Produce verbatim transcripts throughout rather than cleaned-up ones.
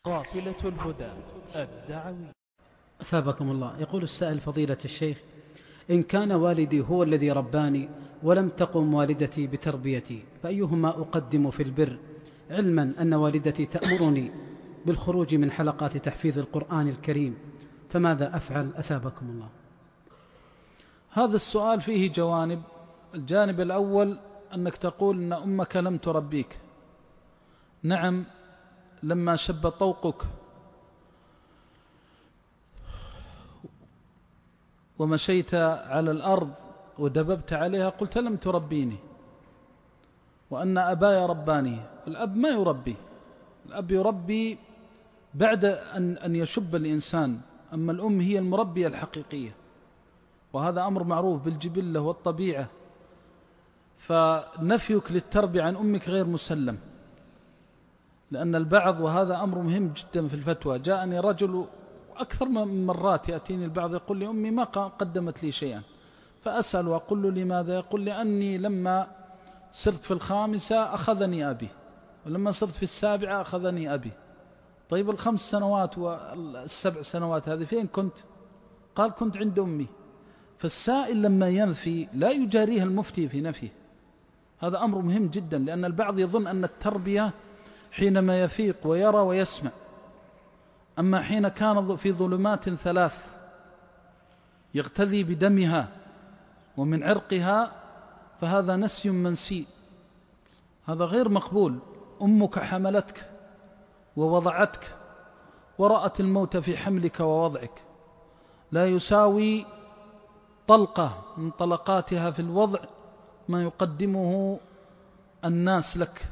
قافلة الهدى الدعوي. أثابكم الله. يقول السائل: فضيلة الشيخ، إن كان والدي هو الذي رباني ولم تقم والدتي بتربيتي فأيهما أقدم في البر، علما أن والدتي تأمرني بالخروج من حلقات تحفيظ القرآن الكريم، فماذا أفعل؟ أثابكم الله. هذا السؤال فيه جوانب. الجانب الأول أنك تقول أن أمك لم تربيك. نعم، لما شب طوقك ومشيت على الأرض ودببت عليها قلت لم تربيني، وأن أباي رباني. الأب ما يربي، الأب يربي بعد أن, أن يشب الإنسان، أما الأم هي المربية الحقيقية، وهذا أمر معروف بالجبلة والطبيعة. فنفيك للتربية عن أمك غير مسلم، لأن البعض، وهذا أمر مهم جدا في الفتوى، جاءني رجل أكثر من مرات يأتيني البعض يقول لي أمي ما قدمت لي شيئا، فأسأل وأقول له لماذا؟ يقول لأني لما صرت في الخامسة أخذني أبي، ولما صرت في السابعة أخذني أبي. طيب الخمس سنوات والسبع سنوات هذه فين كنت؟ قال كنت عند أمي. فالسائل لما ينفي لا يجاريه المفتي في نفيه. هذا أمر مهم جدا، لأن البعض يظن أن التربية حينما يفيق ويرى ويسمع، أما حين كان في ظلمات ثلاث يغتذي بدمها ومن عرقها فهذا نسي منسي، هذا غير مقبول. أمك حملتك ووضعتك ورأت الموت في حملك ووضعك، لا يساوي طلقة من طلقاتها في الوضع ما يقدمه الناس لك،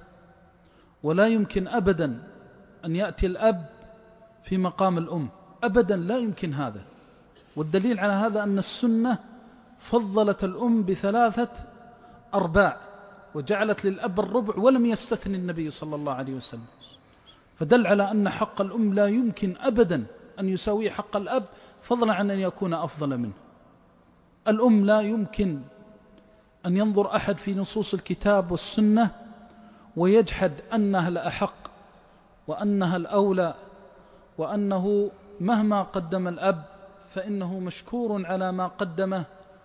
ولا يمكن أبدا أن يأتي الأب في مقام الأم، أبدا لا يمكن هذا. والدليل على هذا أن السنة فضلت الأم بثلاثة أرباع وجعلت للأب الربع، ولم يستثني النبي صلى الله عليه وسلم، فدل على أن حق الأم لا يمكن أبدا أن يساوي حق الأب، فضلا عن أن يكون أفضل منه. الأم لا يمكن أن ينظر أحد في نصوص الكتاب والسنة ويجحد أنها الأحق وأنها الأولى، وأنه مهما قدم الأب فإنه مشكور على ما قدمه،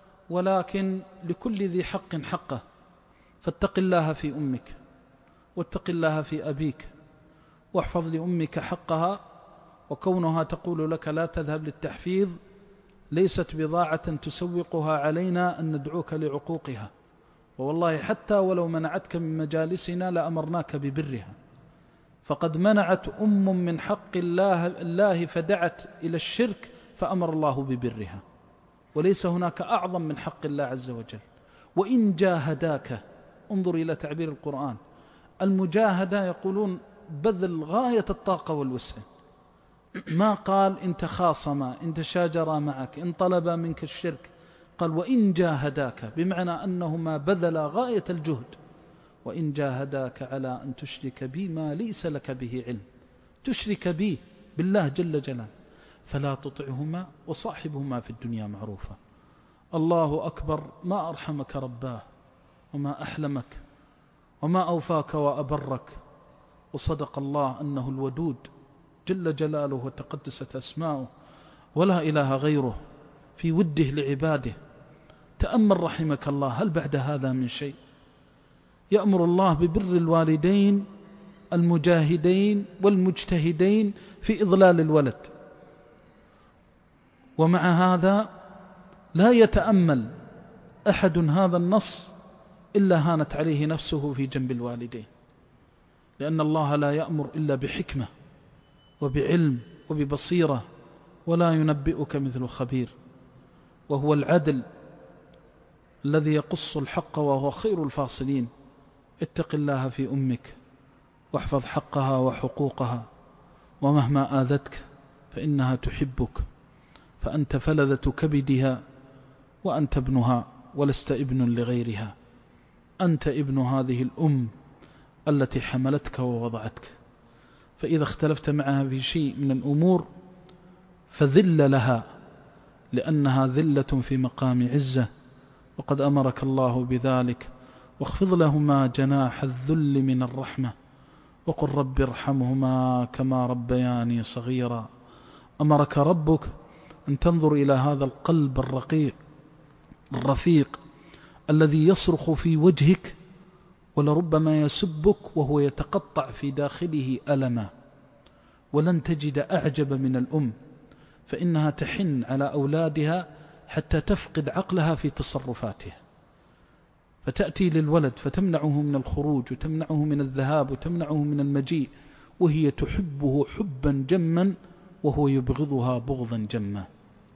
ولكن لكل ذي حق حقه. فاتق الله في أمك واتق الله في أبيك، واحفظ لأمك حقها، وكونها تقول لك لا تذهب للتحفيظ ليست بضاعة تسوقها علينا أن ندعوك لعقوقها، والله حتى ولو منعتك من مجالسنا لأمرناك ببرها. فقد منعت أم من حق الله, الله فدعت إلى الشرك فأمر الله ببرها، وليس هناك أعظم من حق الله عز وجل. وإن جاهداك، انظر إلى تعبير القرآن، المجاهدة يقولون بذل غاية الطاقة والوسع، ما قال إن تخاصما، إن تشاجرا معك، إن طلبا منك الشرك، قال وإن جاهداك، بمعنى أنهما بذلا غاية الجهد. وإن جاهداك على أن تشرك بي ما ليس لك به علم، تشرك بي بالله جل جلاله، فلا تطعهما وصاحبهما في الدنيا معروفا. الله أكبر، ما أرحمك رباه، وما أحلمك، وما أوفاك وأبرك. وصدق الله أنه الودود جل جلاله وتقدست أسماؤه، ولا إله غيره في وده لعباده. تأمل رحمك الله، هل بعد هذا من شيء؟ يأمر الله ببر الوالدين المجاهدين والمجتهدين في إضلال الولد، ومع هذا لا يتأمل أحد هذا النص إلا هانت عليه نفسه في جنب الوالدين، لأن الله لا يأمر إلا بحكمة وبعلم وببصيرة، ولا ينبئك مثل خبير، وهو العدل الذي يقص الحق وهو خير الفاصلين. اتق الله في أمك واحفظ حقها وحقوقها، ومهما آذتك فإنها تحبك، فأنت فلذة كبدها، وأنت ابنها ولست ابن لغيرها، أنت ابن هذه الأم التي حملتك ووضعتك. فإذا اختلفت معها في شيء من الأمور فذل لها، لأنها ذلة في مقام عزة، وقد أمرك الله بذلك. واخفض لهما جناح الذل من الرحمة، وقل رب ارحمهما كما ربياني صغيرا. أمرك ربك أن تنظر إلى هذا القلب الرقيق الرفيق الذي يصرخ في وجهك ولربما يسبك وهو يتقطع في داخله ألما، ولن تجد أعجب من الأم، فإنها تحن على أولادها حتى تفقد عقلها في تصرفاتها، فتأتي للولد فتمنعه من الخروج وتمنعه من الذهاب وتمنعه من المجيء، وهي تحبه حبا جما وهو يبغضها بغضا جما.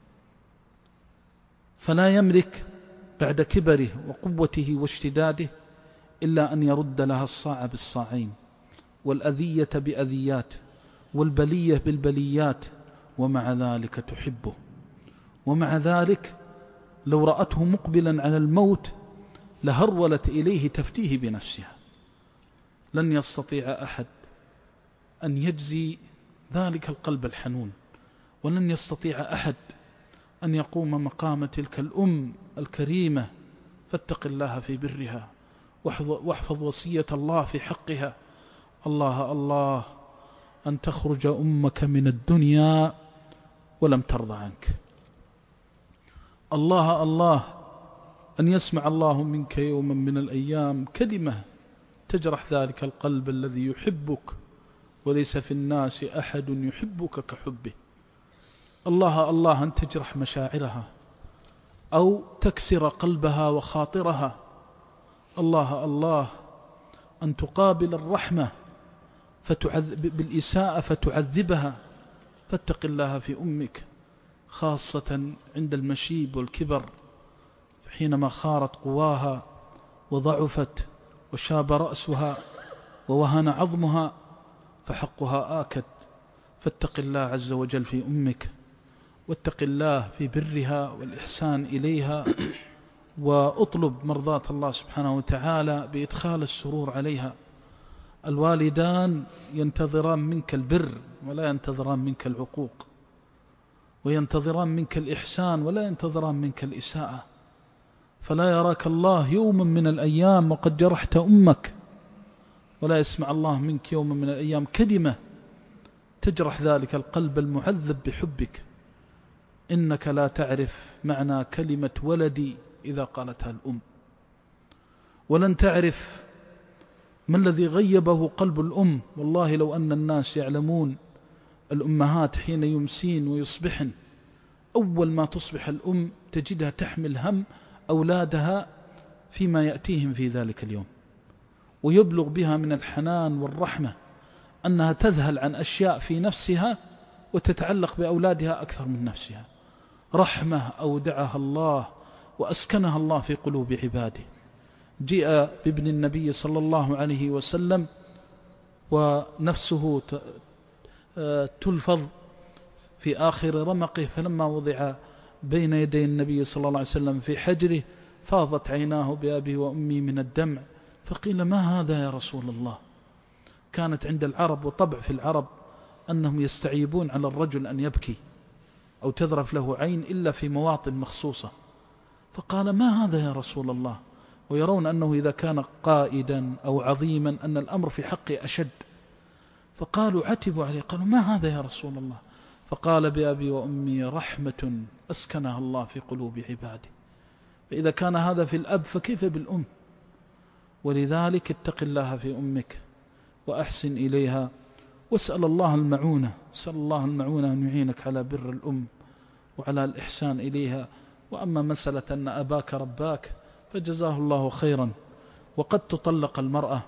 فلا يملك بعد كبره وقوته واشتداده إلا أن يرد لها الصاع بالصاعين، والأذية بأذيات، والبلية بالبليات، ومع ذلك تحبه. ومع ذلك لو رأته مقبلا على الموت لهرولت إليه تفتيه بنفسها. لن يستطيع أحد أن يجزي ذلك القلب الحنون، ولن يستطيع أحد أن يقوم مقام تلك الأم الكريمة. فاتق الله في برها واحفظ وصية الله في حقها. الله الله أن تخرج أمك من الدنيا ولم ترضى عنك. الله الله أن يسمع الله منك يوما من الأيام كلمة تجرح ذلك القلب الذي يحبك وليس في الناس أحد يحبك كحبه. الله الله أن تجرح مشاعرها أو تكسر قلبها وخاطرها. الله الله أن تقابل الرحمة فتعذب بالإساءة فتعذبها. فاتق الله في أمك، خاصة عند المشيب والكبر، حينما خارت قواها وضعفت وشاب رأسها ووهن عظمها، فحقها آكد. فاتق الله عز وجل في أمك، واتق الله في برها والإحسان إليها، وأطلب مرضاة الله سبحانه وتعالى بإدخال السرور عليها. الوالدان ينتظران منك البر ولا ينتظران منك العقوق، وينتظران منك الإحسان ولا ينتظران منك الإساءة. فلا يراك الله يوما من الأيام وقد جرحت أمك، ولا يسمع الله منك يوما من الأيام كلمة تجرح ذلك القلب المعذب بحبك. إنك لا تعرف معنى كلمة ولدي إذا قالتها الأم، ولن تعرف ما الذي غيبه قلب الأم. والله لو أن الناس يعلمون، الأمهات حين يمسين ويصبحن، أول ما تصبح الأم تجدها تحمل هم أولادها فيما يأتيهم في ذلك اليوم، ويبلغ بها من الحنان والرحمة أنها تذهل عن أشياء في نفسها وتتعلق بأولادها أكثر من نفسها. رحمة أودعها الله وأسكنها الله في قلوب عباده. جيء بابن النبي صلى الله عليه وسلم ونفسه تلفظ في آخر رمقه، فلما وضع بين يدي النبي صلى الله عليه وسلم في حجره فاضت عيناه بأبي وأمي من الدمع، فقيل ما هذا يا رسول الله؟ كانت عند العرب وطبع في العرب أنهم يستعيبون على الرجل أن يبكي أو تذرف له عين إلا في مواطن مخصوصة. فقال ما هذا يا رسول الله؟ ويرون أنه إذا كان قائدا أو عظيما أن الأمر في حقه أشد. فقالوا عتبوا عليه، قالوا ما هذا يا رسول الله؟ فقال بأبي وأمي رحمة أسكنها الله في قلوب عباده. فإذا كان هذا في الأب فكيف بالأم؟ ولذلك اتق الله في أمك وأحسن إليها، واسأل الله المعونة، اسأل الله المعونة أن يعينك على بر الأم وعلى الإحسان إليها. وأما مسألة أن أباك رباك فجزاه الله خيرا. وقد تطلق المرأة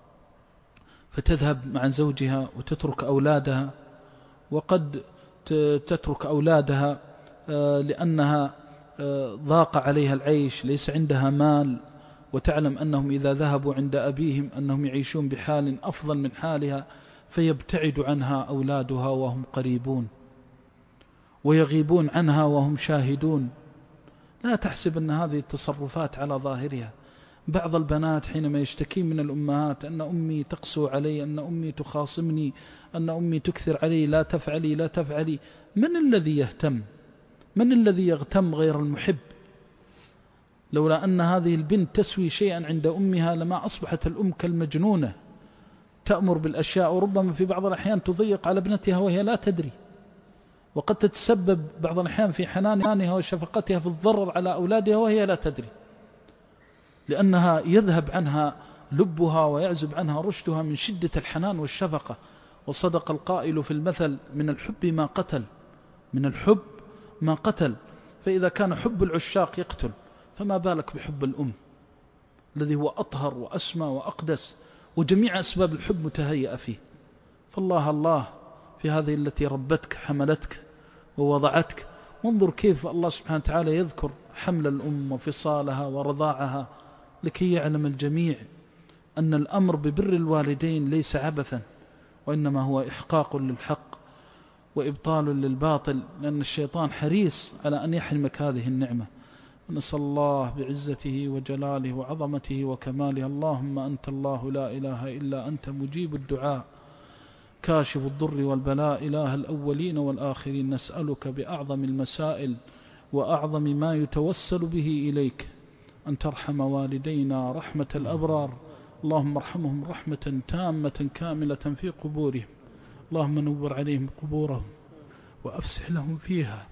فتذهب مع زوجها وتترك أولادها، وقد تترك أولادها لأنها ضاق عليها العيش، ليس عندها مال، وتعلم أنهم إذا ذهبوا عند أبيهم أنهم يعيشون بحال أفضل من حالها، فيبتعد عنها أولادها وهم قريبون، ويغيبون عنها وهم شاهدون. لا تحسب أن هذه التصرفات على ظاهرها. بعض البنات حينما يشتكي من الأمهات أن أمي تقسو علي، أن أمي تخاصمني، أن أمي تكثر علي، لا تفعلي لا تفعلي، من الذي يهتم؟ من الذي يغتم غير المحب؟ لولا أن هذه البنت تسوي شيئا عند أمها لما أصبحت الأم كالمجنونة، تأمر بالأشياء، وربما في بعض الأحيان تضيق على ابنتها وهي لا تدري، وقد تتسبب بعض الأحيان في حنانها وشفقتها في الضرر على أولادها وهي لا تدري، لأنها يذهب عنها لبها ويعزب عنها رشدها من شدة الحنان والشفقة. وصدق القائل في المثل: من الحب ما قتل، من الحب ما قتل. فإذا كان حب العشاق يقتل، فما بالك بحب الأم الذي هو أطهر وأسمى وأقدس، وجميع أسباب الحب متهيئة فيه. فالله الله في هذه التي ربتك حملتك ووضعتك. وانظر كيف الله سبحانه وتعالى يذكر حمل الأم وفصالها ورضاعها، لكي يعلم الجميع أن الأمر ببر الوالدين ليس عبثا، وإنما هو إحقاق للحق وإبطال للباطل، لأن الشيطان حريص على أن يحرمك هذه النعمة. ونسأل الله بعزته وجلاله وعظمته وكماله: اللهم أنت الله لا إله إلا أنت، مجيب الدعاء، كاشف الضر والبلاء، إله الأولين والآخرين. نسألك بأعظم المسائل وأعظم ما يتوسل به إليك أن ترحم والدينا رحمة الأبرار. اللهم ارحمهم رحمة تامة كاملة في قبورهم. اللهم نور عليهم قبورهم وأفسح لهم فيها.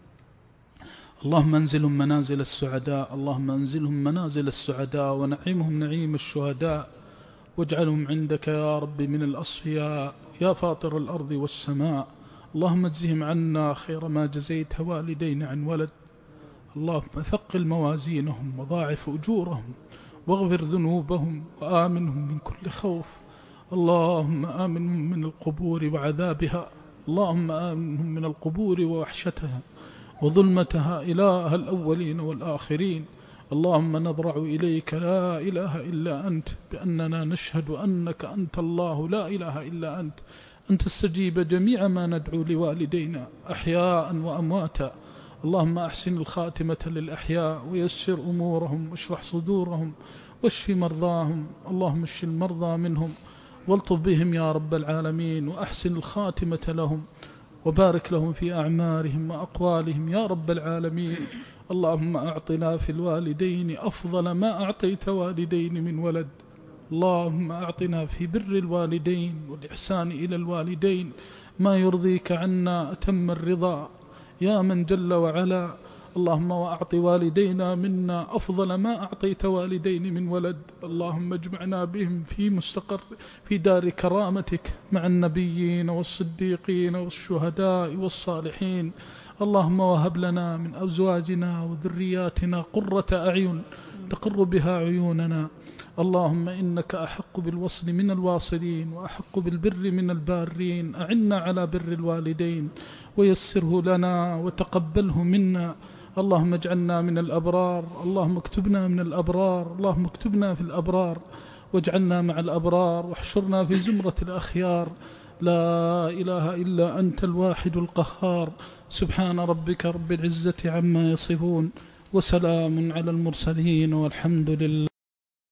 اللهم انزلهم منازل السعداء، اللهم انزلهم منازل السعداء ونعيمهم نعيم الشهداء، واجعلهم عندك يا رب من الأصفياء يا فاطر الأرض والسماء. اللهم اجزهم عنا خير ما جزيت والدين عن ولد. اللهم ثقل موازينهم وضاعف أجورهم واغفر ذنوبهم وآمنهم من كل خوف. اللهم آمنهم من القبور وعذابها، اللهم آمنهم من القبور ووحشتها وظلمتها، إله الأولين والآخرين. اللهم نضرع إليك لا إله إلا أنت، بأننا نشهد أنك أنت الله لا إله إلا أنت، أن تستجيب جميع ما ندعو لوالدينا أحياء وأمواتا. اللهم أحسن الخاتمة للأحياء ويسر أمورهم واشرح صدورهم واشف مرضاهم. اللهم اشف المرضى منهم والطف بهم يا رب العالمين، وأحسن الخاتمة لهم وبارك لهم في أعمارهم وأقوالهم يا رب العالمين. اللهم أعطنا في الوالدين أفضل ما أعطيت والدين من ولد. اللهم أعطنا في بر الوالدين والإحسان إلى الوالدين ما يرضيك عنا أتم الرضا يا من جل وعلا. اللهم وأعط والدينا منا أفضل ما أعطيت والدين من ولد. اللهم اجمعنا بهم في مستقر في دار كرامتك مع النبيين والصديقين والشهداء والصالحين. اللهم وهب لنا من أزواجنا وذرياتنا قرة أعين تقر بها عيوننا. اللهم إنك أحق بالوصل من الواصلين وأحق بالبر من البارين. أعنا على بر الوالدين ويسره لنا وتقبله منا. اللهم اجعلنا من الأبرار، اللهم اكتبنا من الأبرار، اللهم اكتبنا في الأبرار واجعلنا مع الأبرار واحشرنا في زمرة الأخيار. لا إله إلا أنت الواحد القهار. سبحان ربك رب العزة عما يصفون، وسلام على المرسلين، والحمد لله.